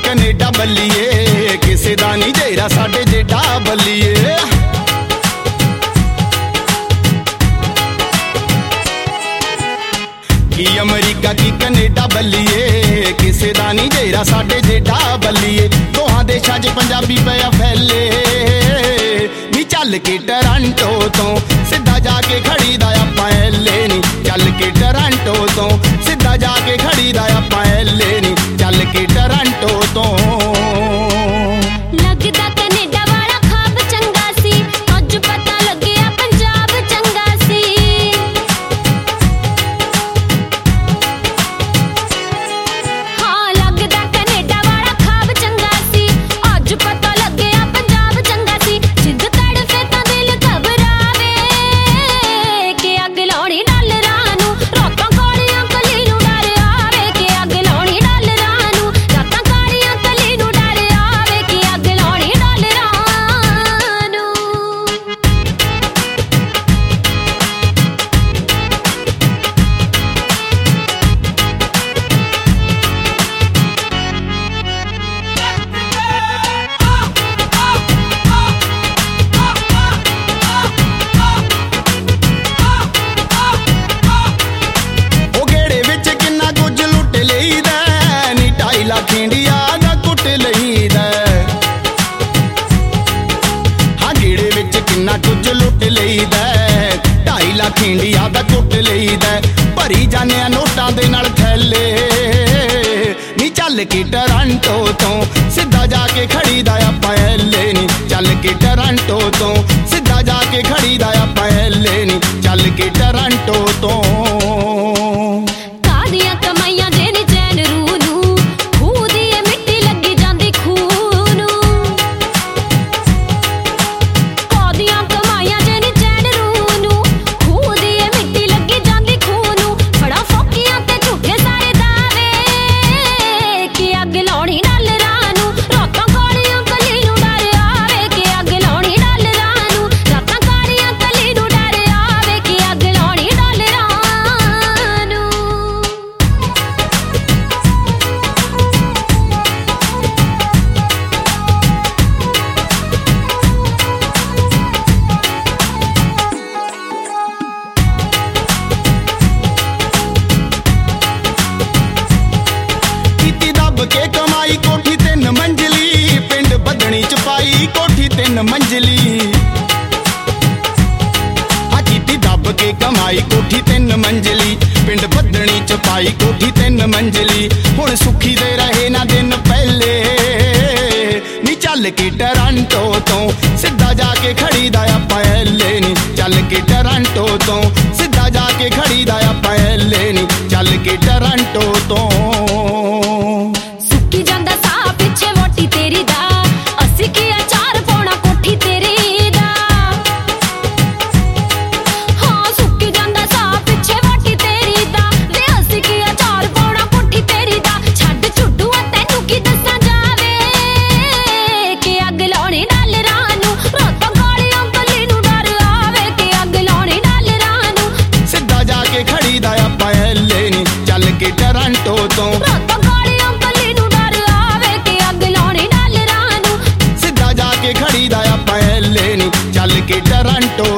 Canada बल्लीए, किसे दा नहीं जेरा साडे जेडा बल्लीए। की अमरीका की कनेडा बल्लीए, किसे दा नहीं जेरा साडे जेडा बल्लीए। दोहां देशां च पंजाबी पिया फैले नी, चल के टोरंटो तो सीधा जाके खड़ी दा आपां एले नी। चल के टोरंटो तो सीधा जाके खड़ी दा आपां एले नी। चल के टोरंटो तो लगदा कनेडा वाला ख्वाब चंगा सी, अज पता लग्या पंजाब चंगा सी। हाँ लगदा कनेडा वाला ख्वाब चंगा सी, अज पता लग्या पंजाब चंगा सी। जिद तड़फे तां दिल घबरावे कि अग लाउणी डॉलरां नूं, रातां कालियां कली नूं डर आवे कि अग लाउणी डॉलरां नूं। रातां कालियां कली नूं डर आवे कि अग लाउणी डॉलरां नूं। ओ गेड़े विच किन्ना कुछ लुट लईदा नी, 2.5 लाख इंडिया दा कुट लईदा। हाँ गेड़े विच किन्ना कुछ लुट लईदा, 2.5 लाख इंडिया दा कुट लईदा। भरी जाने नोटां दे नाल थैले नी, चल के टोरंटो तो सीधा जाके खड़ी दा आपां एले नी। चल के टोरंटो तो सीधा जाके खड़ी दा आपां एले नी। चल के टोरंटो तो कादियां कमाईयां जे नी चैन रूह नूं, खूह दी ए मिट्टी लगी जांदी खूह नूं। कादियां कमाईयां जे नी चैन रूह नूं, खूह दी ए मिट्टी लगी जांदी खूह नूं। बड़ा फौकियां ते झूठे सारे दावे कि अग लाउणी डॉलरां नूं। रातां कालियां कली नूं डर आवे कि अग लाउणी डॉलरां नूं। रातां कालियां कली नूं डर आवे कि अग लाउणी डॉलरां नूं। कीती दब के कमाई कोठी 3 मंजिली, पिंड बदनी च पाई कोठी 3 मंजिली। हाँ कीती दब के कमाई कोठी 3 मंजिली, पिंड बदनी च पाई कोठी 3 मंजिली। हुण सुखी दे रहे ना दिन पहले नी, चल के टोरंटो तो सीधा जाके खड़ी दा आपां एले नी। चल के टोरंटो तो सीधा जाके खड़ी दा आपां एले नी। चल के टोरंटो तो सुक्की जांदा साह पिछे वोटी तेरी दा, अस्सी की अचार पाउणा कोठी तेरी दा। हाँ सुक्की जांदा साह पिछे वोटी तेरी दा, वे अस्सी की अचार पाउणा कोठी तेरी दा। छड्ड झुड्डूआ तैनूं की दस्सां जावे कि अग लाउणी डॉलरां नूं। रातां कालियां कली नूं डर आवे कि अग लाउणी डॉलरां नूं। सीधा जाके खड़ी दा आपां एले नी। चल के टोरंटो तो रातां कालियां कली नूं डर आवे कि अग लाउणी डॉलरां नूं। सीधा जाके खड़ी दा आपां एले नी। चल के टोरंटो